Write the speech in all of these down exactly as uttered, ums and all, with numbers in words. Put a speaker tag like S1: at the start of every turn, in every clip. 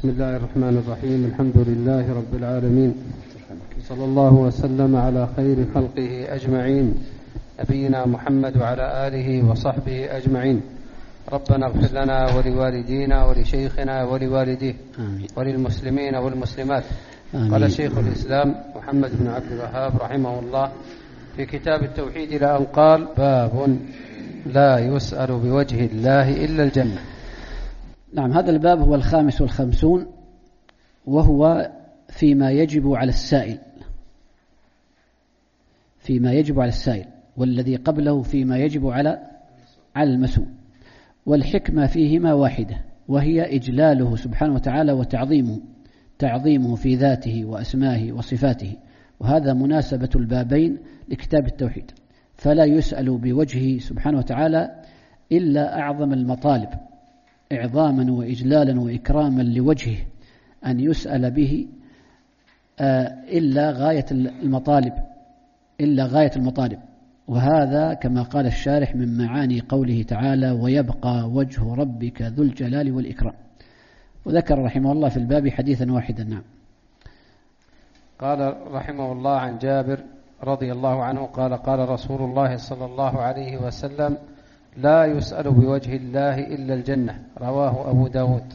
S1: بسم الله الرحمن الرحيم. الحمد لله رب العالمين، صلى الله وسلم على خير خلقه أجمعين، نبينا محمد وعلى آله وصحبه أجمعين. ربنا اغفر لنا ولوالدينا ولشيخنا ولوالديه وللمسلمين والمسلمات. آمين. قال شيخ الإسلام محمد بن عبد الوهاب رحمه الله في كتاب التوحيد إلى أن قال: باب لا يسأل بوجه الله إلا الجنة.
S2: نعم، هذا الباب هو الخامس والخمسون، وهو فيما يجب على السائل فيما يجب على السائل والذي قبله فيما يجب على على المسؤول. والحكمة فيهما واحدة، وهي إجلاله سبحانه وتعالى وتعظيمه تعظيمه في ذاته وأسمائه وصفاته، وهذا مناسبة البابين لكتاب التوحيد. فلا يسأل بوجهه سبحانه وتعالى إلا أعظم المطالب إعظاما وإجلالا وإكراما لوجهه، أن يسأل به إلا غاية المطالب إلا غاية المطالب وهذا كما قال الشارح من معاني قوله تعالى: ويبقى وجه ربك ذو الجلال والإكرام. وذكر رحمه الله في الباب حديثا واحدا. نعم.
S1: قال رحمه الله عن جابر رضي الله عنه قال: قال رسول الله صلى الله عليه وسلم: لا يسأل بوجه الله إلا الجنة. رواه أبو داود.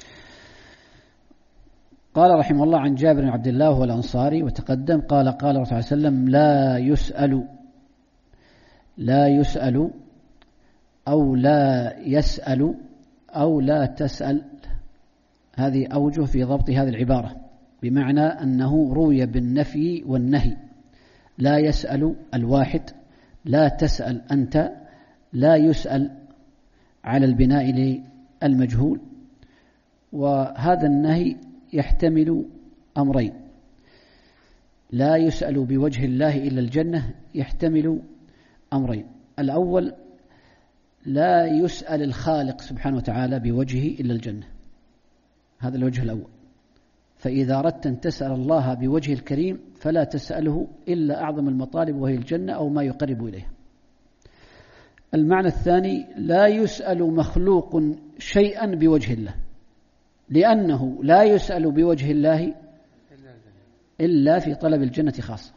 S2: قال رحمه الله عن جابر بن عبد الله والأنصاري وتقدم قال: قال رسول الله صلى الله عليه وسلم: لا يسأل لا يسأل أو لا يسأل أو لا تسأل. هذه أوجه في ضبط هذه العبارة، بمعنى أنه روي بالنفي والنهي. لا يسأل الواحد، لا تسأل أنت، لا يسأل على البناء للمجهول. وهذا النهي يحتمل أمرين: لا يسأل بوجه الله إلا الجنة يحتمل أمرين. الأول: لا يسأل الخالق سبحانه وتعالى بوجهه إلا الجنة. هذا الوجه الأول. فإذا أردت أن تسأل الله بوجه الكريم فلا تسأله إلا أعظم المطالب وهي الجنة أو ما يقرب إليها. المعنى الثاني: لا يسأل مخلوق شيئا بوجه الله، لأنه لا يسأل بوجه الله إلا في طلب الجنة خاصة.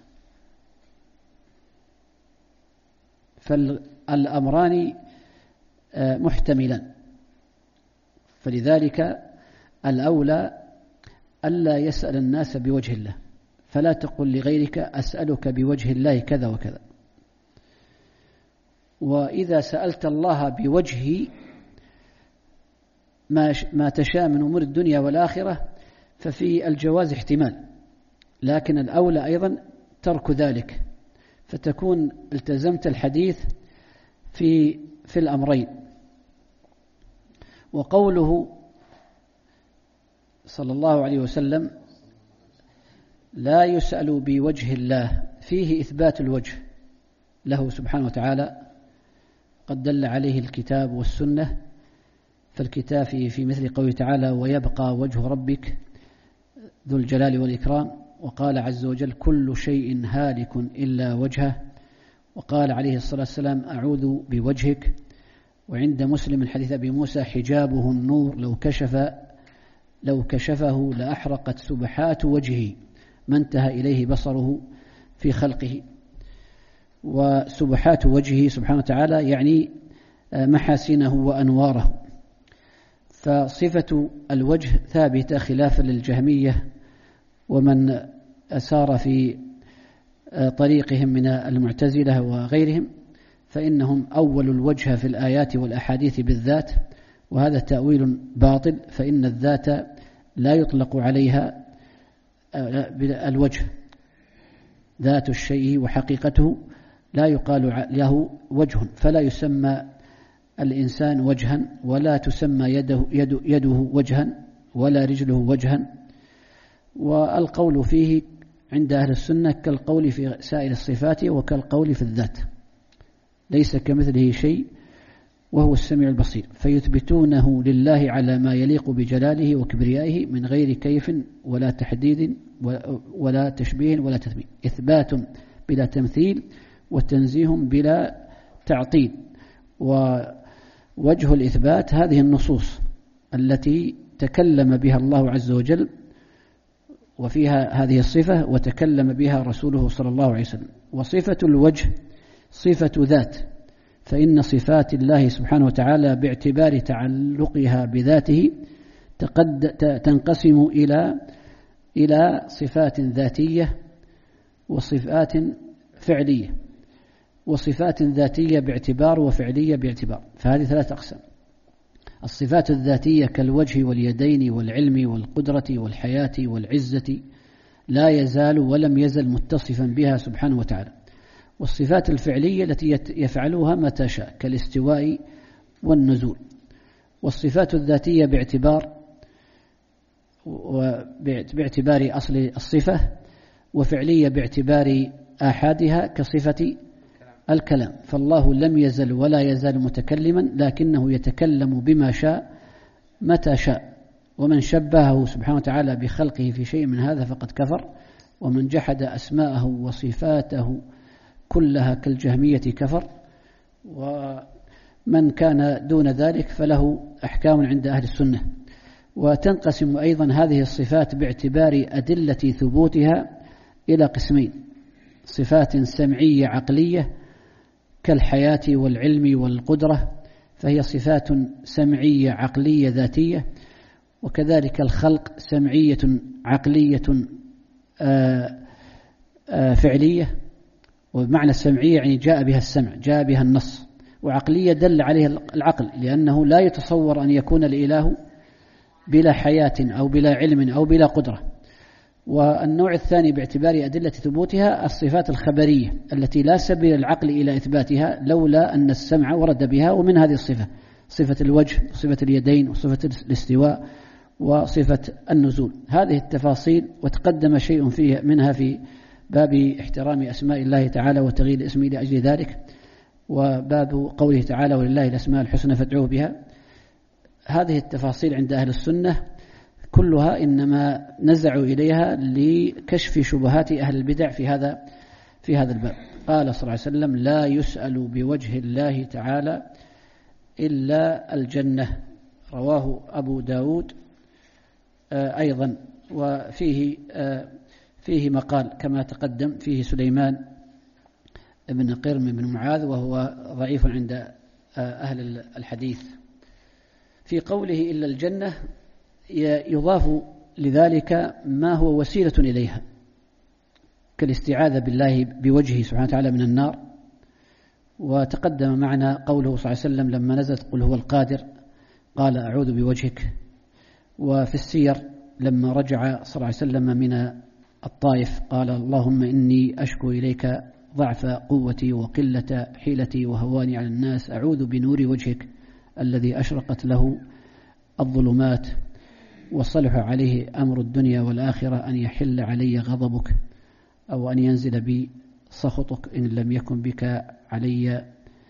S2: فالأمران محتملان، فلذلك الأولى ألا يسأل الناس بوجه الله، فلا تقل لغيرك: أسألك بوجه الله كذا وكذا. وإذا سألت الله بوجهه ما ما تشاء من أمور الدنيا والآخرة ففي الجواز احتمال، لكن الأولى أيضا ترك ذلك، فتكون التزمت الحديث في في الأمرين. وقوله صلى الله عليه وسلم: لا يسأل بوجه الله، فيه إثبات الوجه له سبحانه وتعالى، قد دل عليه الكتاب والسنة. فالكتاب في مثل قوله تعالى: ويبقى وجه ربك ذو الجلال والإكرام. وقال عز وجل: كل شيء هالك إلا وجهه. وقال عليه الصلاة والسلام: أعوذ بوجهك. وعند مسلم من حديث أبي موسى: حجابه النور لو كشف لو كشفه لأحرقت سبحات وجهه ما انتهى إليه بصره في خلقه. وسبحات وجهه سبحانه وتعالى يعني محاسنه وأنواره. فصفة الوجه ثابتة خلافا للجهمية ومن أسار في طريقهم من المعتزلة وغيرهم، فإنهم أول الوجه في الآيات والأحاديث بالذات، وهذا تأويل باطل، فإن الذات لا يطلق عليها الوجه، ذات الشيء وحقيقته لا يقال له وجه، فلا يسمى الإنسان وجها، ولا تسمى يده, يده, يده وجها، ولا رجله وجها. والقول فيه عند أهل السنة كالقول في سائر الصفات وكالقول في الذات، ليس كمثله شيء وهو السميع البصير. فيثبتونه لله على ما يليق بجلاله وكبريائه من غير كيف ولا تحديد ولا تشبيه ولا تثبيت، إثبات بلا تمثيل وتنزيه بلا تعطيل. ووجه الإثبات هذه النصوص التي تكلم بها الله عز وجل وفيها هذه الصفة وتكلم بها رسوله صلى الله عليه وسلم. وصفة الوجه صفة ذات، فإن صفات الله سبحانه وتعالى باعتبار تعلقها بذاته تنقسم إلى إلى صفات ذاتية وصفات فعلية، وصفات ذاتية باعتبار وفعلية باعتبار، فهذه ثلاثة أقسام. الصفات الذاتية كالوجه واليدين والعلم والقدرة والحياة والعزة لا يزال ولم يزل متصفا بها سبحانه وتعالى. والصفات الفعلية التي يفعلها متى شاء كالاستواء والنزول. والصفات الذاتية باعتبار باعتبار أصل الصفة، وفعلية باعتبار آحادها كصفة الكلام. فالله لم يزل ولا يزال متكلما، لكنه يتكلم بما شاء متى شاء. ومن شبهه سبحانه وتعالى بخلقه في شيء من هذا فقد كفر، ومن جحد أسماءه وصفاته كلها كالجهمية كفر. ومن كان دون ذلك فله أحكام عند أهل السنة. وتنقسم أيضا هذه الصفات باعتبار أدلة ثبوتها إلى قسمين: صفات سمعية عقلية كالحياة والعلم والقدرة، فهي صفات سمعية عقلية ذاتية، وكذلك الخلق سمعية عقلية آآ آآ فعلية. وبمعنى السمعية يعني جاء بها السمع، جاء بها النص، وعقلية دل عليها العقل، لأنه لا يتصور أن يكون الإله بلا حياة أو بلا علم أو بلا قدرة. والنوع الثاني باعتبار أدلة ثبوتها الصفات الخبرية التي لا سبيل العقل إلى إثباتها لولا أن السمع ورد بها. ومن هذه الصفة صفة الوجه وصفة اليدين وصفة الاستواء وصفة النزول. هذه التفاصيل وتقدم شيء فيها منها في باب احترام أسماء الله تعالى وتغيير اسمه لأجل ذلك، وباب قوله تعالى ولله الأسماء الحسنى فادعوه بها. هذه التفاصيل عند أهل السنة كلها إنما نزعوا إليها لكشف شبهات أهل البدع في هذا في هذا الباب. قال صلى الله عليه وسلم: لا يسأل بوجه الله تعالى إلا الجنة. رواه أبو داود أيضا. وفيه فيه مقال كما تقدم، فيه سليمان بن قرم بن معاذ وهو ضعيف عند أهل الحديث. في قوله إلا الجنة يضاف لذلك ما هو وسيلة إليها كالاستعاذة بالله بوجهه سبحانه وتعالى من النار. وتقدم معنا قوله صلى الله عليه وسلم لما نزلت قل هو القادر قال أعوذ بوجهك. وفي السير لما رجع صلى الله عليه وسلم من الطائف قال اللهم إني أشكو إليك ضعف قوتي وقلة حيلتي وهواني على الناس، أعوذ بنور وجهك الذي أشرقت له الظلمات وصلح عليه أمر الدنيا والآخرة أن يحل علي غضبك أو أن ينزل بي سخطك إن لم يكن بك علي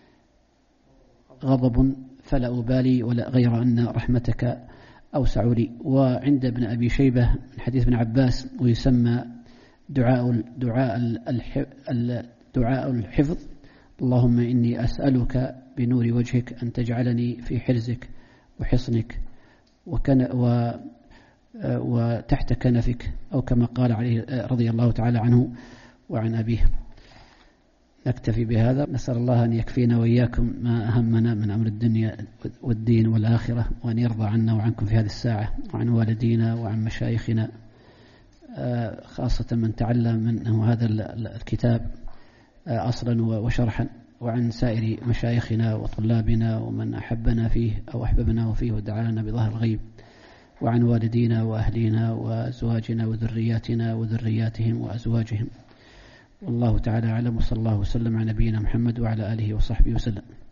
S2: غضب فلا أبالي ولا غير أن رحمتك أوسع لي. وعند ابن أبي شيبة من حديث ابن عباس ويسمى دعاء دعاء دعاء الحفظ: اللهم إني أسألك بنور وجهك أن تجعلني في حرزك وحصنك وكن و وتحت كنفك، أو كما قال عليه رضي الله تعالى عنه وعن أبيه. نكتفي بهذا، نسأل الله أن يكفينا وإياكم ما أهمنا من أمر الدنيا والدين والآخرة، وأن يرضى عنا وعنكم في هذه الساعة، وعن والدينا وعن مشايخنا، خاصة من تعلم منه هذا الكتاب أصلا وشرحا، وعن سائر مشايخنا وطلابنا ومن أحبنا فيه أو أحببنا وفيه ودعانا بظهر الغيب، وعن والدينا وأهلينا وأزواجنا وذرياتنا وذرياتهم وأزواجهم. والله تعالى أعلم، وصلى الله وسلم على نبينا محمد وعلى آله وصحبه وسلم.